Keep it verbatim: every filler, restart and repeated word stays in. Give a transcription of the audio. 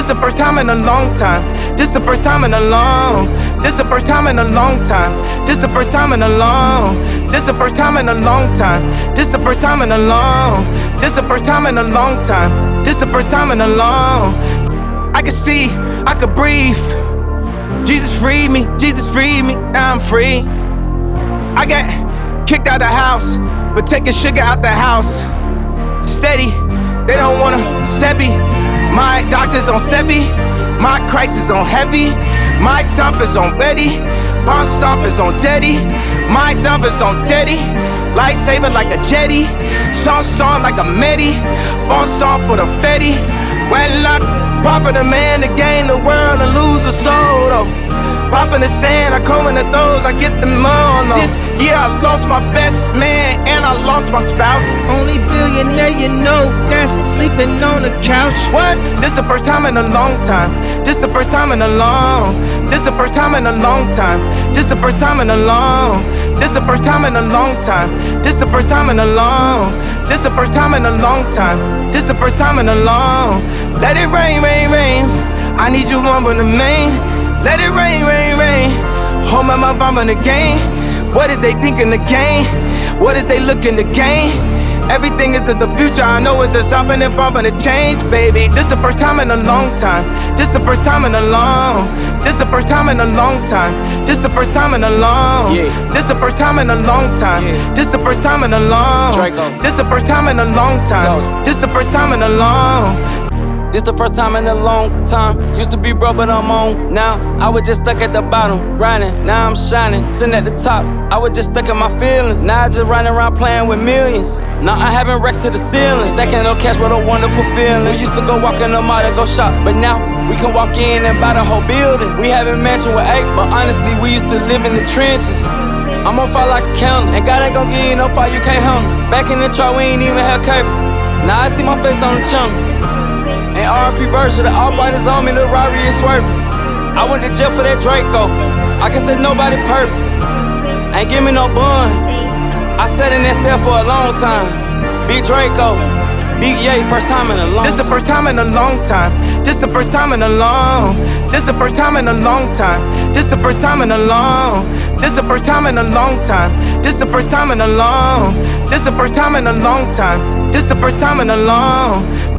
This the first time in a long time. This the first time in a long. This the first time in a long time. This the first time in a long. This the first time in a long time. This the first time in a long. This the first time in a long time. This the first time in a long. I can see, I could breathe. Jesus freed me, Jesus freed me, now I'm free. I got kicked out the house, but taking sugar out the house. Steady, they don't wanna Sebi. My doctor's on Sebi, my Christ is on heavy. My dump is on ready, Bon Stop is on Jetty. My dump is on Jetty, lightsaber like a jetty. Sean Sean like a Medi, Bon Stop for the Fetty. When luck, poppin' the man to gain the world and lose a soul though. Poppin' the stand, I comb in the throws, I get them all. This year I lost my best man and I lost my spouse. Only billionaire you know that's sleeping on the couch. What? This the first time in a long time. This the first time in a long. This the first time in a long time. This the first time in a long. This the first time in a long time. This the first time in a long. This the first time in a long time. This the first time in a long. Let it rain, rain, rain. I need you one in the main. Let it rain, rain, rain. Hold my mouth, I'm in the game. What is they thinking the game? What is they looking to gain? Everything is to the future, I know it's just stopping and bumping the change, baby. This the first time in a long time. This the first time in a long. This the first time in a long time. This the first time in a long. Yeah. This the first time in a long time. Yeah. This the first time in a long. Draco. This the first time in a long time. Soldier. This the first time in a long. This the first time in a long time. Used to be broke, but I'm on now. I was just stuck at the bottom, grinding. Now I'm shining, sitting at the top. I was just stuck in my feelings. Now I just running around playing with millions. Now I having racks to the ceiling. Stacking no cash, what a wonderful feeling. We used to go walk in the mall to go shop, but now we can walk in and buy the whole building. We having mansion with eight, but honestly we used to live in the trenches. I'm on fire like a counter, and God ain't gon' give you no fire you can't handle. Back in the truck, we ain't even have cable. Now I see my face on the channel. And R I P version, the all fighters on me, the robbery is swerving. I went to jail for that Draco. I can say nobody perfect. Ain't give me no bun. I sat in that cell for a long time. Big Draco, Big Ye, first time in a long time. This the first time in a long time. This the first time in a long. This the first time in a long time. This the first time in a long. This the first time in a long time. This the first time in a long. This the first time in a long time. This the first time in a long.